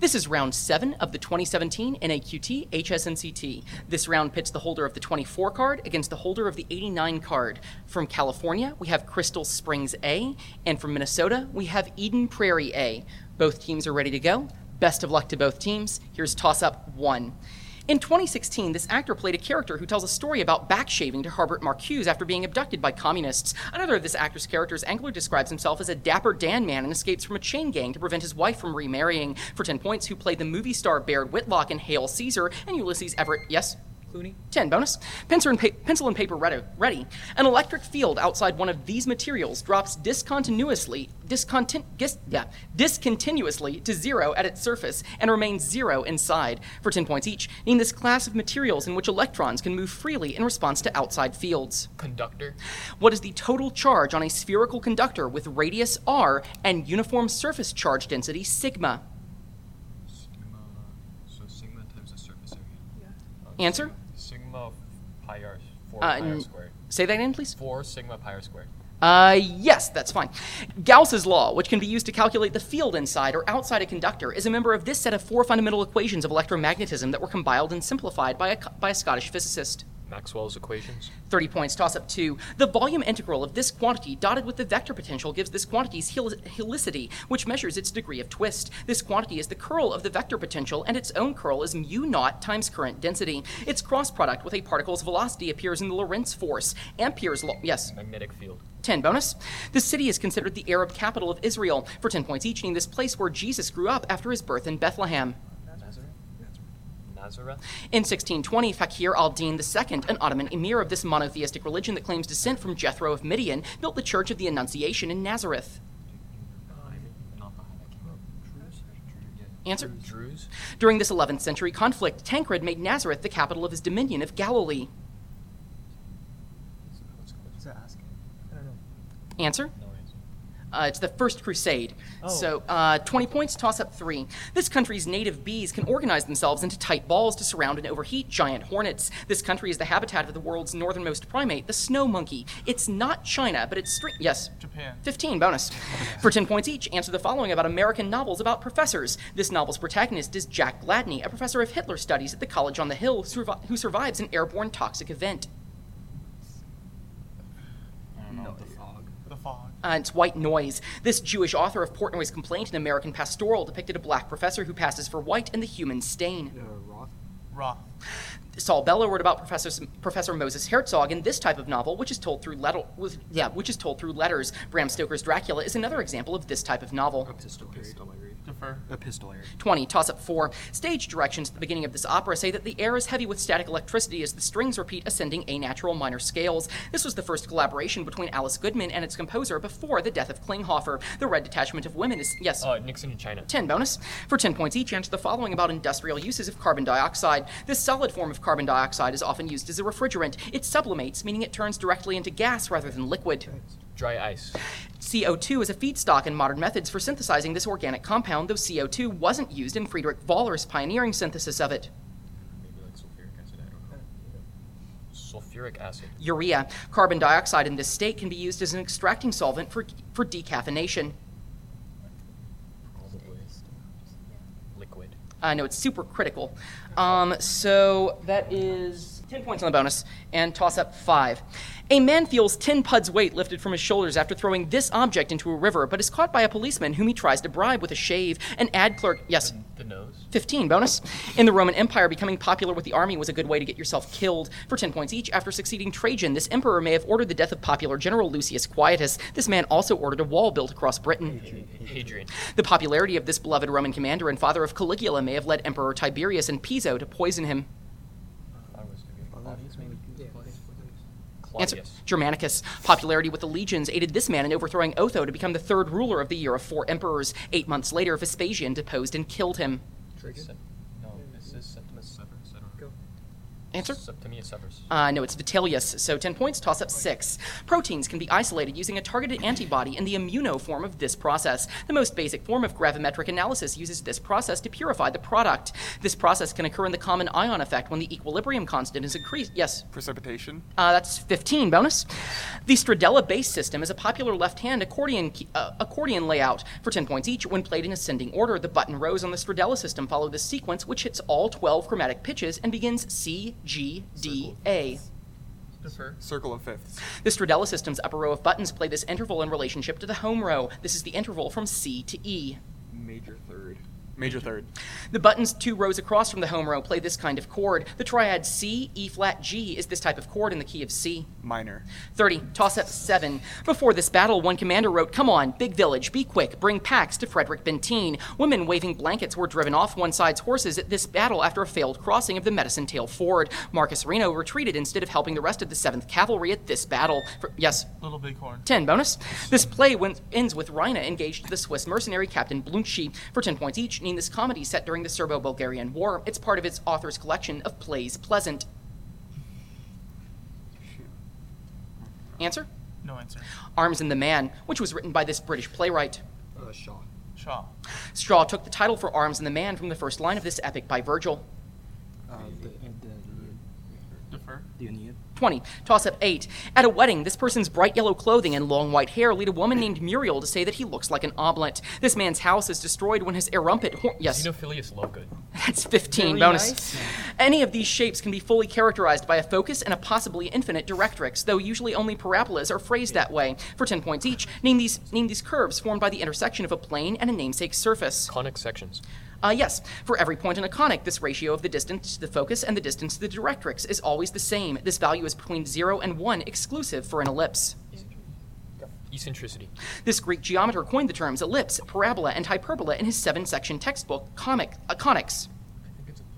This is round 7 of the 2017 NAQT HSNCT. This round pits the holder of the 24 card against the holder of the 89 card. From California, we have Crystal Springs A, and from Minnesota, we have Eden Prairie A. Both teams are ready to go. Best of luck to both teams. Here's toss-up 1. In 2016, this actor played a character who tells a story about backshaving to Herbert Marcuse after being abducted by communists. Another of this actor's characters, Engler, describes himself as a dapper Dan man and escapes from a chain gang to prevent his wife from remarrying. For 10 points, who played the movie star Baird Whitlock in Hail Caesar and Ulysses Everett, yes? Clooney. 10 bonus. Pencil and paper ready. An electric field outside one of these materials drops discontinuously to 0 at its surface and remains 0 inside. For 10 points each, name this class of materials in which electrons can move freely in response to outside fields. Conductor. What is the total charge on a spherical conductor with radius r and uniform surface charge density sigma? Sigma times the surface area. Answer? Sigma pi r 4 pi r squared. Say that again, please. 4 sigma pi r squared. Yes, that's fine. Gauss's law, which can be used to calculate the field inside or outside a conductor, is a member of this set of 4 fundamental equations of electromagnetism that were compiled and simplified by a Scottish physicist. Maxwell's equations. 30 points, toss-up 2. The volume integral of this quantity dotted with the vector potential gives this quantity's helicity, which measures its degree of twist. This quantity is the curl of the vector potential, and its own curl is mu naught times current density. Its cross product with a particle's velocity appears in the Lorentz force. Ampere's law, yes? Magnetic field. 10 bonus. This city is considered the Arab capital of Israel. For 10 points each, name this place where Jesus grew up after his birth in Bethlehem. Nazareth. In 1620, Fakir al-Din II, an Ottoman emir of this monotheistic religion that claims descent from Jethro of Midian, built the Church of the Annunciation in Nazareth. Answer? Druze. During this 11th century conflict, Tancred made Nazareth the capital of his dominion of Galilee. What's that asking? I don't know. Answer? No answer. It's the First Crusade. Oh. So 20 points, toss-up 3. This country's native bees can organize themselves into tight balls to surround and overheat giant hornets. This country is the habitat of the world's northernmost primate, the snow monkey. It's not China, but it's yes? Japan. 15 bonus. For 10 points each, answer the following about American novels about professors. This novel's protagonist is Jack Gladney, a professor of Hitler studies at the College on the Hill who survives an airborne toxic event. I don't know. The fog. The fog. It's White Noise. This Jewish author of Portnoy's Complaint, an American pastoral, depicted a black professor who passes for white and the human stain. Roth. Saul Bellow wrote about Professor Moses Herzog in this type of novel, which is told through letters. Bram Stoker's Dracula is another example of this type of novel. Defer. Epistolary. 20, toss-up 4. Stage directions at the beginning of this opera say that the air is heavy with static electricity as the strings repeat ascending A natural minor scales. This was the first collaboration between Alice Goodman and its composer before the death of Klinghoffer. The Red Detachment of Women is, yes? Nixon in China. 10 bonus. For 10 points each, answer the following about industrial uses of carbon dioxide. This solid form of carbon dioxide is often used as a refrigerant. It sublimates, meaning it turns directly into gas rather than liquid. Dry ice. CO2 is a feedstock in modern methods for synthesizing this organic compound, though CO2 wasn't used in Friedrich Wahler's pioneering synthesis of it. Maybe like sulfuric acid. I don't know. Sulfuric acid. Urea. Carbon dioxide in this state can be used as an extracting solvent for decaffeination. Probably. Liquid. No, it's supercritical. So that is 10 points on the bonus, and toss up 5. A man feels 10 puds weight lifted from his shoulders after throwing this object into a river, but is caught by a policeman whom he tries to bribe with a shave. An ad clerk, yes? The nose. 15 bonus. In the Roman Empire, becoming popular with the army was a good way to get yourself killed. For 10 points each, after succeeding Trajan, this emperor may have ordered the death of popular general Lucius Quietus. This man also ordered a wall built across Britain. Hadrian. The popularity of this beloved Roman commander and father of Caligula may have led Emperor Tiberius and Piso to poison him. Answer, Claudius. Germanicus. Popularity with the legions aided this man in overthrowing Otho to become the third ruler of the year of 4 emperors. 8 months later, Vespasian deposed and killed him. No, this is Septimus Severus. I don't know. Answer? Septimius Severus. No, it's Vitellius. So 10 points, toss up 6. Proteins can be isolated using a targeted antibody in the immuno form of this process. The most basic form of gravimetric analysis uses this process to purify the product. This process can occur in the common ion effect when the equilibrium constant is increased. Yes? Precipitation. That's 15, bonus. The Stradella base system is a popular left-hand accordion layout. For 10 points each, when played in ascending order, the button rows on the Stradella system follow this sequence, which hits all 12 chromatic pitches and begins C, G, D, A. Defer. Circle of fifths. The Stradella system's upper row of buttons play this interval in relationship to the home row. This is the interval from C to E. Major third. Major third. The buttons 2 rows across from the home row play this kind of chord. The triad C, E flat, G is this type of chord in the key of C. Minor. 30, toss up 7. Before this battle, one commander wrote, "Come on, big village, be quick, bring packs to Frederick Benteen." Women waving blankets were driven off one side's horses at this battle after a failed crossing of the Medicine Tail Ford. Marcus Reno retreated instead of helping the rest of the 7th Cavalry at this battle. Yes? Little Bighorn. 10 bonus. This play ends with Rhina engaged the Swiss mercenary Captain Blunchy. For 10 points each, name this comedy set during the Serbo-Bulgarian War. It's part of its author's collection of plays Pleasant. Answer? No answer. Arms and the Man, which was written by this British playwright. Shaw. Shaw. Straw took the title for Arms and the Man from the first line of this epic by Virgil. Defer. The Aeneid. 20. Toss up 8. At a wedding, this person's bright yellow clothing and long white hair lead a woman named Muriel to say that he looks like an omelet. This man's house is destroyed when his erumpent Yes. Xenophilius Lovegood. That's 15 Very bonus. nice. Any of these shapes can be fully characterized by a focus and a possibly infinite directrix, though usually only parabolas are phrased that way. For 10 points each, name these curves formed by the intersection of a plane and a namesake surface. Conic sections. Yes. For every point in a conic, this ratio of the distance to the focus and the distance to the directrix is always the same. This value is between 0 and 1, exclusive for an ellipse. Eccentricity. This Greek geometer coined the terms ellipse, parabola, and hyperbola in his 7-section textbook, Conics. I think it's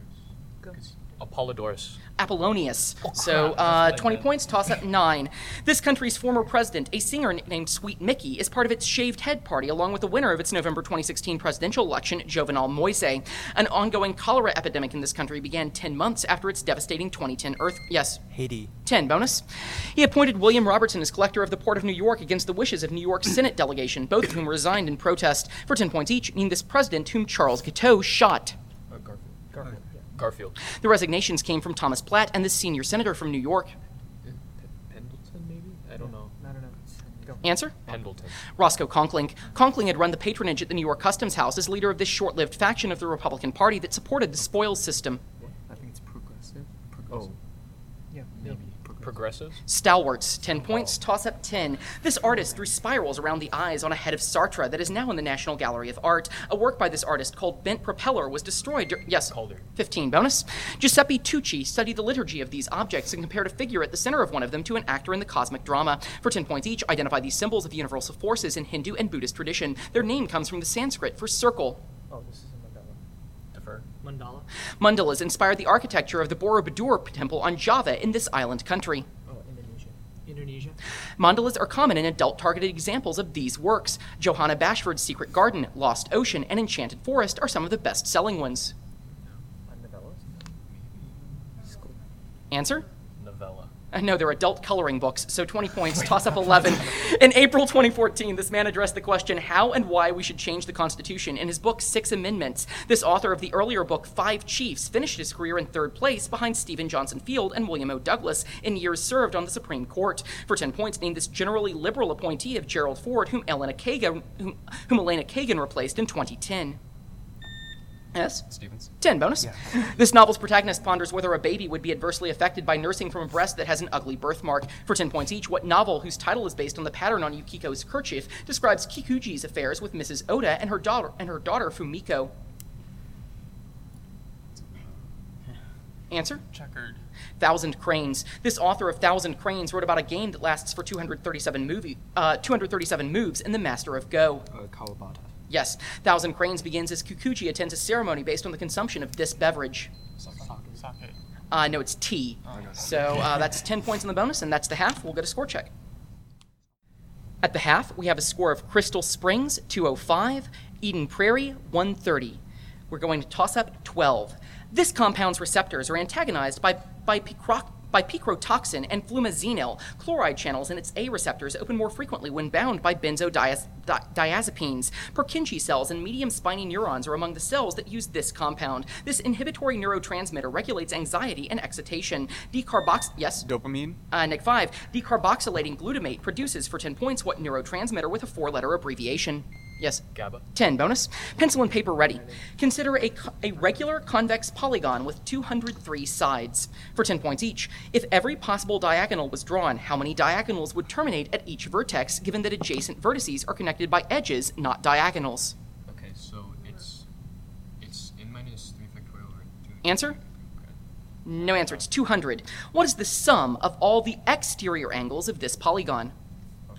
Apollodorus. Apollonius. Oh, crap. So That's what I 20 meant. points, toss up 9. This country's former president, a singer named Sweet Mickey, is part of its shaved head party, along with the winner of its November 2016 presidential election, Jovenel Moise. An ongoing cholera epidemic in this country began 10 months after its devastating 2010 Yes? Haiti. 10 bonus. He appointed William Robertson as collector of the Port of New York against the wishes of New York Senate delegation, both of whom resigned in protest. For 10 points each, name this president whom Charles Guiteau shot. Garfield. Garfield. The resignations came from Thomas Platt and the senior senator from New York. Pendleton, maybe? I don't know. I don't know. Go. Answer? Pendleton. Roscoe Conkling. Conkling had run the patronage at the New York Customs House as leader of this short-lived faction of the Republican Party that supported the spoils system. I think it's progressive. Oh, Yeah. maybe. Progressives? Stalwarts, 10 points, toss up 10. This artist drew spirals around the eyes on a head of Sartre that is now in the National Gallery of Art. A work by this artist called Bent Propeller was destroyed Yes, Calder. 15 bonus. Giuseppe Tucci studied the liturgy of these objects and compared a figure at the center of one of them to an actor in the cosmic drama. For 10 points each, identify these symbols of universal forces in Hindu and Buddhist tradition. Their name comes from the Sanskrit for circle. Oh, this is a mandala. Defer. Mandala. Mandalas inspired the architecture of the Borobudur temple on Java in this island country. Oh, Indonesia. Indonesia. Mandalas are common in adult-targeted examples of these works. Johanna Bashford's Secret Garden, Lost Ocean, and Enchanted Forest are some of the best-selling ones. Novellas? Answer? Novella. No, they're adult coloring books, so 20 points, toss up 11. In April 2014, this man addressed the question how and why we should change the Constitution in his book, 6 Amendments. This author of the earlier book, 5 Chiefs, finished his career in 3rd place behind Stephen Johnson Field and William O. Douglas in years served on the Supreme Court. For 10 points, name this generally liberal appointee of Gerald Ford, whom Elena Kagan replaced in 2010. Yes? Stevens. 10 bonus. This novel's protagonist ponders whether a baby would be adversely affected by nursing from a breast that has an ugly birthmark. For 10 points each, what novel, whose title is based on the pattern on Yukiko's kerchief, describes Kikuji's affairs with Mrs. Oda and her daughter Fumiko? Answer? Checkered. Thousand Cranes. This author of Thousand Cranes wrote about a game that lasts for 237 moves in The Master of Go. Kawabata. Yes, Thousand Cranes begins as Kikuchi attends a ceremony based on the consumption of this beverage. Sake. No, it's tea. So that's 10 points in the bonus, and that's the half. We'll get a score check. At the half, we have a score of Crystal Springs, 205, Eden Prairie, 130. We're going to toss up 12. This compound's receptors are antagonized by picrotoxin and flumazenil. Chloride channels in its A receptors open more frequently when bound by benzodiazepines. Purkinje cells and medium spiny neurons are among the cells that use this compound. This inhibitory neurotransmitter regulates anxiety and excitation. Yes? Dopamine. Nick 5. Decarboxylating glutamate produces, for 10 points, what neurotransmitter with a 4-letter abbreviation? Yes? GABA. 10 bonus. Pencil and paper ready. Consider a regular convex polygon with 203 sides for 10 points each. If every possible diagonal was drawn, how many diagonals would terminate at each vertex, given that adjacent vertices are connected by edges, not diagonals? Okay, so it's n minus 3 factorial or 2. Answer? Okay. No answer. It's 200. What is the sum of all the exterior angles of this polygon? Okay.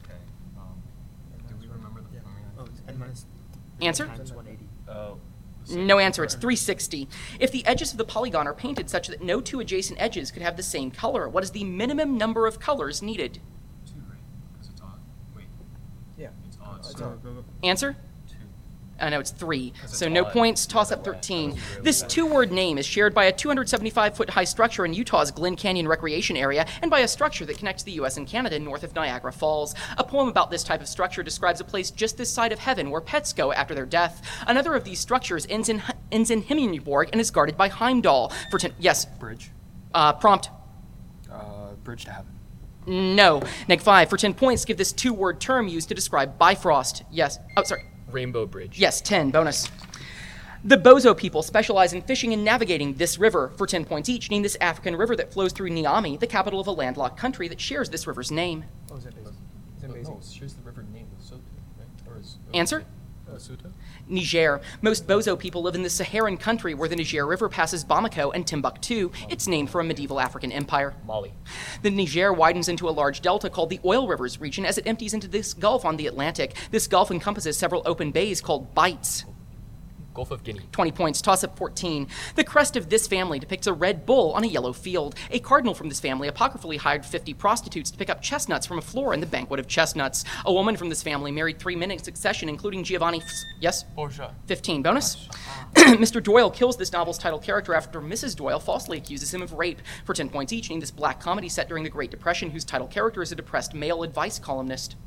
Do we remember the formula? Oh, it's n minus Answer? times 180. Oh. No answer. It's 360. If the edges of the polygon are painted such that no two adjacent edges could have the same color, what is the minimum number of colors needed? 2, right? Because it's odd. Wait, Yeah. it's odd. It's So odd. Answer? 2. No, it's 3. it's So no odd. points. Toss up Either way. 13. That was really This bad. two-word name is shared by a 275-foot-high structure in Utah's Glen Canyon Recreation Area and by a structure that connects the U.S. and Canada north of Niagara Falls. A poem about this type of structure describes a place just this side of heaven where pets go after their death. Another of these structures ends in Himmelborg and is guarded by Heimdall. For 10. Yes. Bridge. Prompt. Bridge to heaven. No. Neg 5. For 10 points, give this two-word term used to describe Bifrost. Yes. Oh, sorry. Rainbow Bridge. Yes, 10, bonus. The Bozo people specialize in fishing and navigating this river. For 10 points each, name this African river that flows through Niamey, the capital of a landlocked country that shares this river's name. Oh, Zambezi. No, Zambezi. here's the river name, Lesotho, right? Or is Answer? Lesotho? Niger. Most Bozo people live in the Saharan country where the Niger River passes Bamako and Timbuktu. It's named for a medieval African empire. Mali. The Niger widens into a large delta called the Oil Rivers region as it empties into this gulf on the Atlantic. This gulf encompasses several open bays called bights. Gulf of Guinea. 20 points. Toss up 14. The crest of this family depicts a red bull on a yellow field. A cardinal from this family apocryphally hired 50 prostitutes to pick up chestnuts from a floor in the banquet of chestnuts. A woman from this family married 3 men in succession, including Giovanni. Yes? Borgia. 15. Bonus. Mr. Doyle kills this novel's title character after Mrs. Doyle falsely accuses him of rape. For 10 points each, name this black comedy set during the Great Depression whose title character is a depressed male advice columnist.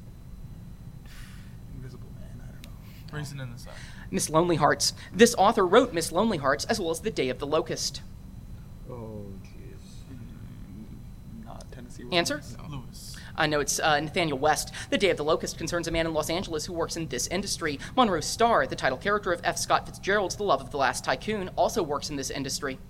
Invisible Man. I don't know. Raisin in the Sun. Miss Lonely Hearts. This author wrote Miss Lonely Hearts as well as The Day of the Locust. Oh, jeez. Not Tennessee. Answer? Lewis. No, it's Nathaniel West. The Day of the Locust concerns a man in Los Angeles who works in this industry. Monroe Starr, the title character of F. Scott Fitzgerald's The Love of the Last Tycoon, also works in this industry.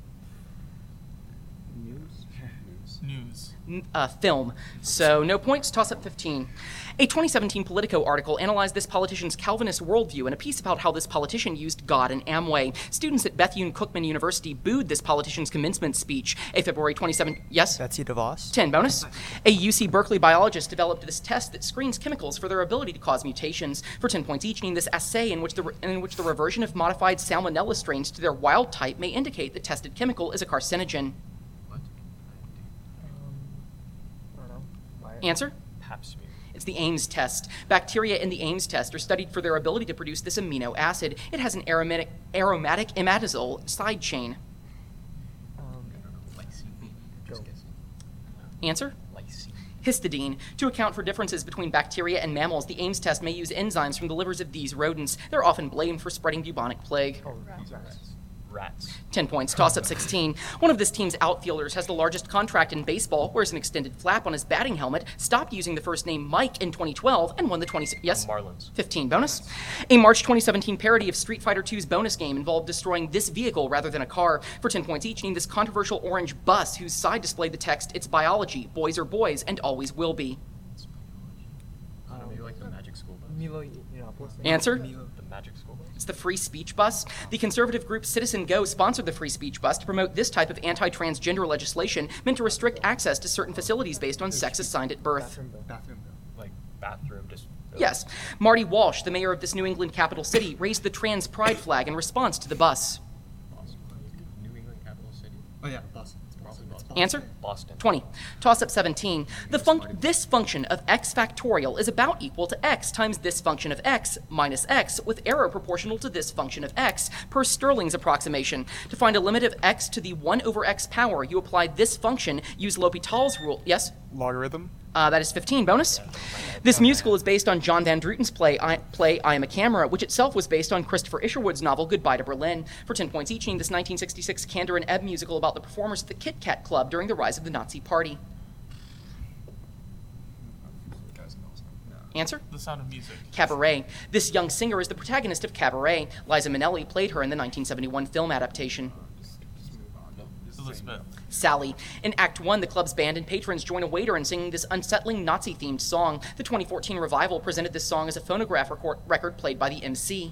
News. Film. So no points, toss up 15. A 2017 Politico article analyzed this politician's Calvinist worldview in a piece about how this politician used God and Amway. Students at Bethune-Cookman University booed this politician's commencement speech. A February 27... Yes? Betsy DeVos. 10 bonus. A UC Berkeley biologist developed this test that screens chemicals for their ability to cause mutations. For 10 points each, name this assay in which the reversion of modified salmonella strains to their wild type may indicate the tested chemical is a carcinogen. What? I don't know. Why? Answer? Pap smear. It's the Ames test. Bacteria in the Ames test are studied for their ability to produce this amino acid. It has an aromatic imidazole side chain. I don't know. Lysine. Just Go. guessing. Answer? Lysine. Histidine. To account for differences between bacteria and mammals, the Ames test may use enzymes from the livers of these rodents. They're often blamed for spreading bubonic plague. Oh, Rats. Rats. 10 points. Toss up 16. One of this team's outfielders has the largest contract in baseball, wears an extended flap on his batting helmet, stopped using the first name Mike in 2012, and won the 26... Yes? Marlins. 15 bonus. A March 2017 parody of Street Fighter II's bonus game involved destroying this vehicle rather than a car. For 10 points each, name this controversial orange bus whose side displayed the text, "It's biology, boys are boys, and always will be." It's biology. Maybe like the Magic School Bus. Milo Yiannopoulos. Answer? The Magic School Bus. It's the Free Speech Bus. The conservative group Citizen Go sponsored the Free Speech Bus to promote this type of anti-transgender legislation meant to restrict access to certain facilities based on sex assigned at birth. Bathroom bill. Bathroom bill. Like bathroom. Just. Yes. Marty Walsh, the mayor of this New England capital city, raised the trans pride flag in response to the bus. Boston. New England capital city. Oh yeah, Boston. It's Boston. Probably It's Answer? Boston. 20. Toss-up 17. This function of x factorial is about equal to x times this function of x minus x, with error proportional to this function of x per Stirling's approximation. To find a limit of x to the 1 over x power, you apply this function, use L'Hopital's rule. Yes? Logarithm? That is 15. Bonus. This musical is based on John Van Druten's play I Am a Camera, which itself was based on Christopher Isherwood's novel Goodbye to Berlin. For 10 points each, name this 1966 Kander and Ebb musical about the performers at the Kit Kat Club during the rise of the Nazi Party. Answer? The Sound of Music. Cabaret. This young singer is the protagonist of Cabaret. Liza Minnelli played her in the 1971 film adaptation. Elizabeth. Sally. In Act 1, the club's band and patrons join a waiter in singing this unsettling Nazi-themed song. The 2014 revival presented this song as a phonograph record played by the MC.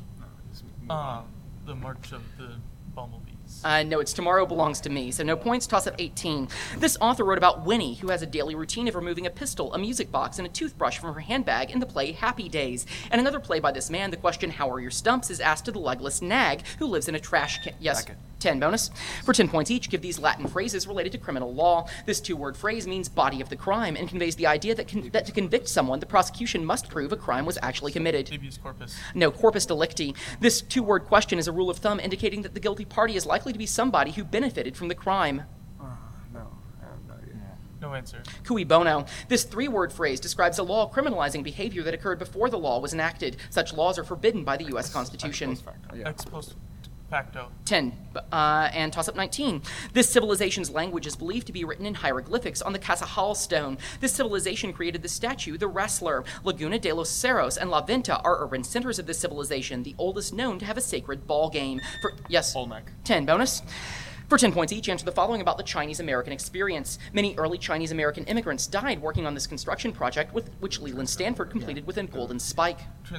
The March of the Bumblebees. No, it's Tomorrow Belongs to Me, so no points, toss-up 18. This author wrote about Winnie, who has a daily routine of removing a pistol, a music box, and a toothbrush from her handbag in the play Happy Days. And another play by this man, the question, how are your stumps, is asked to the legless nag, who lives in a trash can. Yes? Second. 10 bonus. For 10 points each, give these Latin phrases related to criminal law. This two-word phrase means body of the crime and conveys the idea that to convict someone, the prosecution must prove a crime was actually committed. Habeas corpus. No, corpus delicti. This two-word question is a rule of thumb indicating that the guilty party is likely to be somebody who benefited from the crime. No, I have no idea. No answer. Cui bono. This three-word phrase describes a law criminalizing behavior that occurred before the law was enacted. Such laws are forbidden by the U.S. Constitution. Ex post facto. 10. And toss-up 19. This civilization's language is believed to be written in hieroglyphics on the Casajal stone. This civilization created the statue, the wrestler. Laguna de los Cerros and La Venta are urban centers of this civilization, the oldest known to have a sacred ball game. Yes? Olmec. 10. Bonus. For 10 points each, answer the following about the Chinese-American experience. Many early Chinese-American immigrants died working on this construction project, which Leland Stanford completed with a golden spike.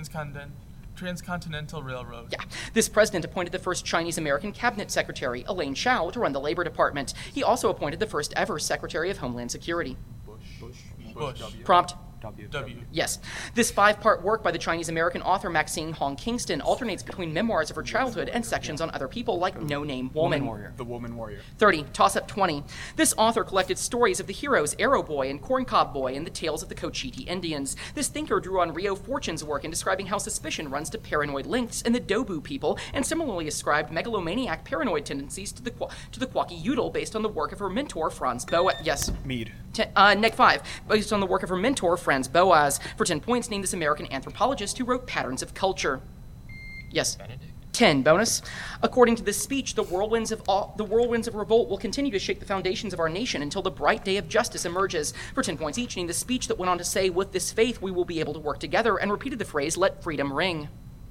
Transcontinental Railroad. Yeah. This president appointed the first Chinese-American cabinet secretary, Elaine Chao, to run the Labor Department. He also appointed the first ever Secretary of Homeland Security. Bush. Prompt. W. Yes. This 5-part work by the Chinese-American author Maxine Hong Kingston alternates between memoirs of her childhood and sections on other people like No Name Woman. The Woman Warrior. 30. Toss-up 20. This author collected stories of the heroes Arrow Boy and Corncob Boy and the tales of the Cochiti Indians. This thinker drew on Rio Fortune's work in describing how suspicion runs to paranoid lengths in the Dobu people, and similarly ascribed megalomaniac paranoid tendencies to the Kwaki-Udal based on the work of her mentor Franz Boas. Yes. Mead. Neg 5. Based on the work of her mentor Franz Boas. For 10 points, name this American anthropologist who wrote Patterns of Culture. Yes. Benedict. 10 bonus. According to this speech, the whirlwinds of revolt will continue to shake the foundations of our nation until the bright day of justice emerges. For 10 points each, name the speech that went on to say, with this faith we will be able to work together, and repeated the phrase, let freedom ring.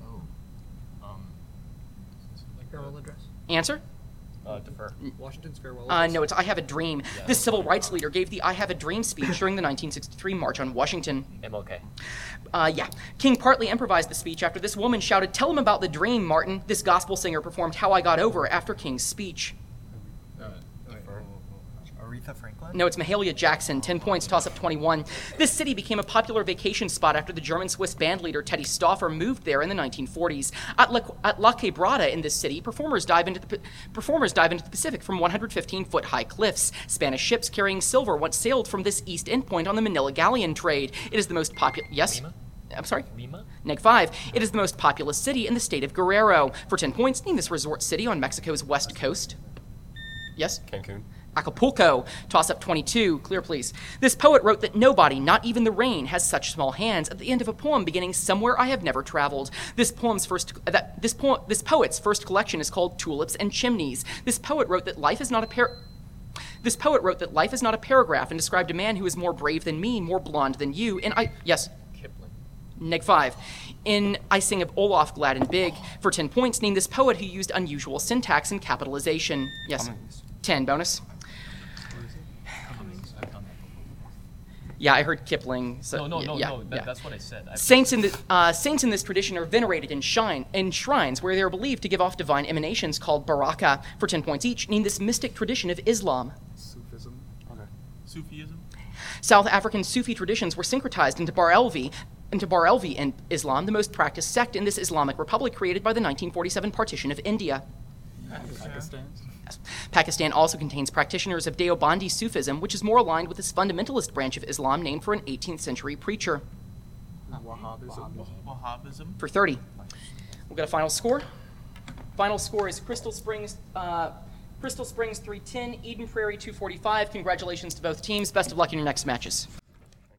Farewell address. Answer? Defer. Washington's farewell address. No, it's I Have a Dream. Yeah. This civil rights leader gave the I Have a Dream speech during the 1963 March on Washington. MLK. Yeah. King partly improvised the speech after this woman shouted, "Tell him about the dream, Martin." This gospel singer performed How I Got Over after King's speech. Aretha Franklin? No, it's Mahalia Jackson. 10 points, toss-up 21. This city became a popular vacation spot after the German-Swiss bandleader Teddy Stauffer moved there in the 1940s. At La Quebrada in this city, performers dive into the Pacific from 115-foot-high cliffs. Spanish ships carrying silver once sailed from this east endpoint on the Manila galleon trade. It is the most popular... Yes? Lima? I'm sorry? Lima? Neg 5. It is the most populous city in the state of Guerrero. For 10 points, name this resort city on Mexico's west coast. Yes? Cancun. Acapulco. Toss-up 22. Clear, please. This poet wrote that nobody, not even the rain, has such small hands at the end of a poem beginning Somewhere I Have Never Traveled. This poet's first collection is called Tulips and Chimneys. This poet wrote that life is not a paragraph and described a man who is more brave than me, more blonde than you, and yes? Kipling. Neg 5. In I Sing of Olaf, Glad and Big. For 10 points, name this poet who used unusual syntax and capitalization. Yes. 10 bonus. Yeah, I heard Kipling. So, No. That's what I said. Saints in this tradition are venerated in shrines where they are believed to give off divine emanations called baraka. For 10 points each, name this mystic tradition of Islam. Sufism. Okay. Sufism. South African Sufi traditions were syncretized into Barelvi in Islam, the most practiced sect in this Islamic republic created by the 1947 partition of India. Pakistan. Yes. Pakistan also contains practitioners of Deobandi Sufism, which is more aligned with this fundamentalist branch of Islam named for an 18th century preacher. Wahhabism. Wahhabism. For 30. We'll get a final score. Final score is Crystal Springs 310, Eden Prairie 245. Congratulations to both teams. Best of luck in your next matches.